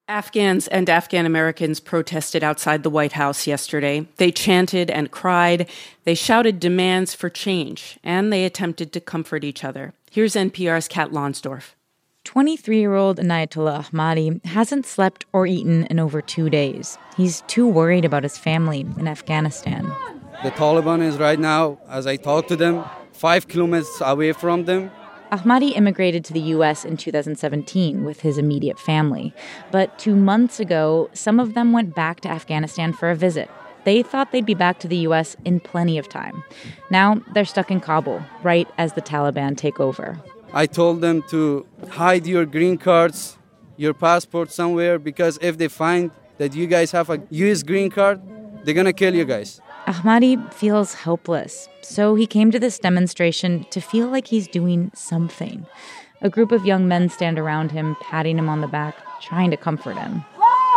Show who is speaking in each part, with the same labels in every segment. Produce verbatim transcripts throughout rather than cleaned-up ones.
Speaker 1: Afghans and Afghan Americans protested outside the White House yesterday. They chanted and cried. They shouted demands for change, and they attempted to comfort each other. Here's N P R's Kat Lonsdorf.
Speaker 2: twenty-three-year-old Inayatullah Ahmadi hasn't slept or eaten in over two days. He's too worried about his family in Afghanistan.
Speaker 3: The Taliban is right now, as I talk to them, five kilometers away from them.
Speaker 2: Ahmadi immigrated to the U S in two thousand seventeen with his immediate family. But two months ago, some of them went back to Afghanistan for a visit. They thought they'd be back to the U S in plenty of time. Now they're stuck in Kabul, right as the Taliban take over.
Speaker 3: I told them to hide your green cards, your passport somewhere, because if they find that you guys have a U S green card, they're going to kill you guys.
Speaker 2: Ahmadi feels helpless, so he came to this demonstration to feel like he's doing something. A group of young men stand around him, patting him on the back, trying to comfort him.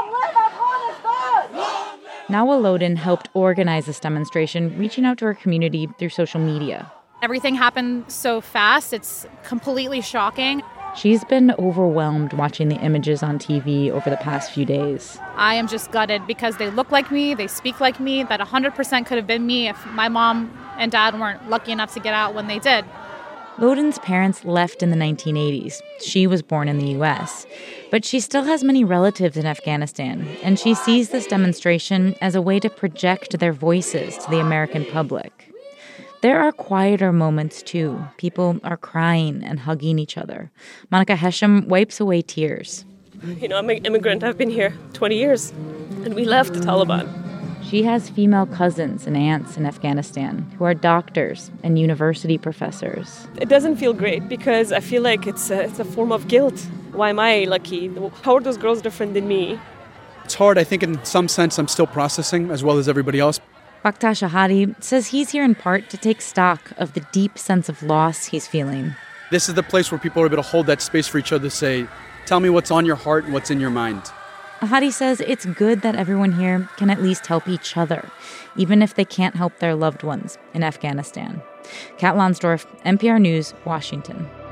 Speaker 2: Nawa Lodin helped organize this demonstration, reaching out to her community through social media.
Speaker 4: Everything happened so fast, it's completely shocking.
Speaker 2: She's been overwhelmed watching the images on T V over the past few days.
Speaker 4: I am just gutted because they look like me, they speak like me, that one hundred percent could have been me if my mom and dad weren't lucky enough to get out when they did.
Speaker 2: Lodin's parents left in the nineteen eighties. She was born in the U S, but she still has many relatives in Afghanistan, and she sees this demonstration as a way to project their voices to the American public. There are quieter moments, too. People are crying and hugging each other. Monica Hesham wipes away tears.
Speaker 5: You know, I'm an immigrant. I've been here twenty years, and we left the Taliban.
Speaker 2: She has female cousins and aunts in Afghanistan who are doctors and university professors.
Speaker 5: It doesn't feel great because I feel like it's a, it's a form of guilt. Why am I lucky? How are those girls different than me?
Speaker 6: It's hard. I think in some sense I'm still processing as well as everybody else.
Speaker 2: Bakhtar Shahadi says he's here in part to take stock of the deep sense of loss he's feeling.
Speaker 6: This is the place where people are able to hold that space for each other to say, tell me what's on your heart and what's in your mind.
Speaker 2: Ahadi says it's good that everyone here can at least help each other, even if they can't help their loved ones in Afghanistan. Kat Lonsdorf, N P R News, Washington.